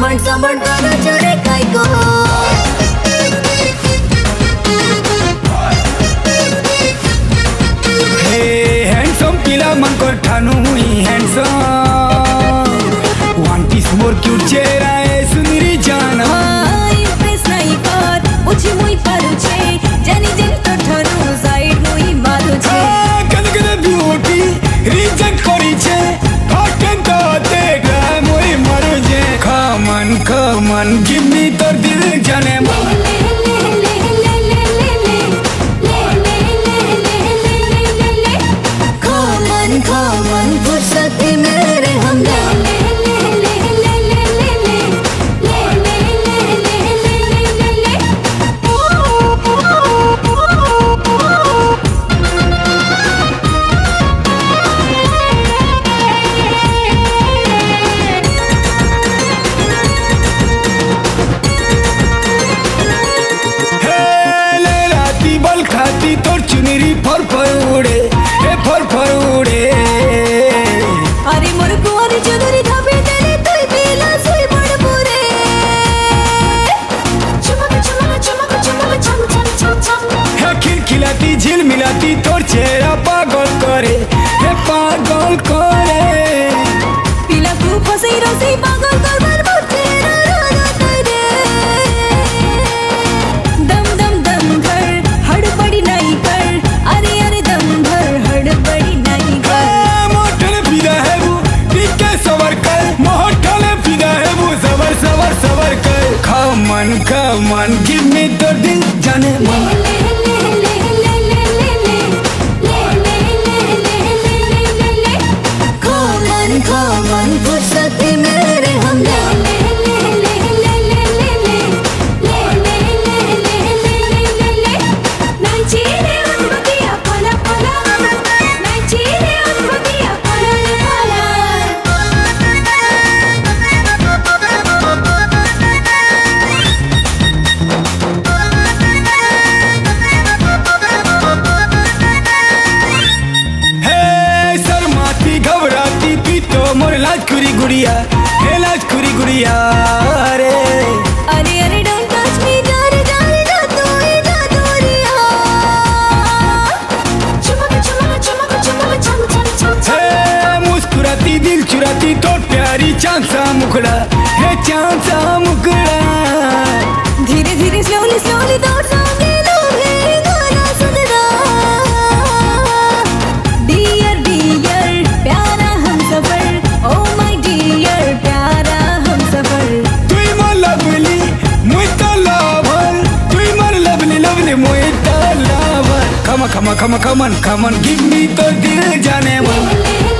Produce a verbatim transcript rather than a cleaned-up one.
घमंड समंड करो चोरे काई को हे हैंडसम पिला मन को ठानु ही handsome one piece more cute चेहरा है सुंदरी जाना इम्प्रेस नहीं कर उची मुई पारू छे जानी जानी तो ठानु साइड मुई मारू छे कद कद ब्यूटी रिजेक्ट करी छे फाटन तो देखा मुई मारू छे come on come on give me तोर दिल जाने मन come on फुर्सत मेरे हम तोर चुनरी फर फर उड़े हे फर फर उड़े अरे मोर कुंवारी चुनरी धाबे देले तोय बेला सोई बड़ पुरे चमक चमक चमक चमक चम चम चम चम हे खिलखिलाती झिल मिलाती तोर चेहरा पागल करे हे पागल करे पिला तू फसई रसी पागल कर बर मोर चेहरा राजा तेरे दम दम दम कर हड़बड़ी नहीं कर अरे अरे दम भर हड़बड़ी नहीं कर मोटल फिदा है वो टिके सवर कर मोटल फिदा है वो सवर सवर सवर कर come on come on give me तोर दिल जाने मन come on फुर्सत मेरे हम मोर लाज खुरी गुड़िया हे लाज खुरी गुड़िया रे अरे अरे डोंट टच मी जारे जारे जा तू ही जा दूरिया चमक चमक चमक चमक चम चम चम हे मुस्कुराती दिल चुराती तो प्यारी चांद सा मुखड़ा हे चांद सा मुखड़ा धीरे धीरे स्लोली स्लोली दौड़ संगे लोगे गाना सुनना डियर डियर प्यारा हम सफर ओ माय डियर प्यारा हम सफर तुई मन लवली मुई तो लवर तुई मन लवली लवली मुई तो lover come on come on come on come on come on give me तोर दिल जाने मन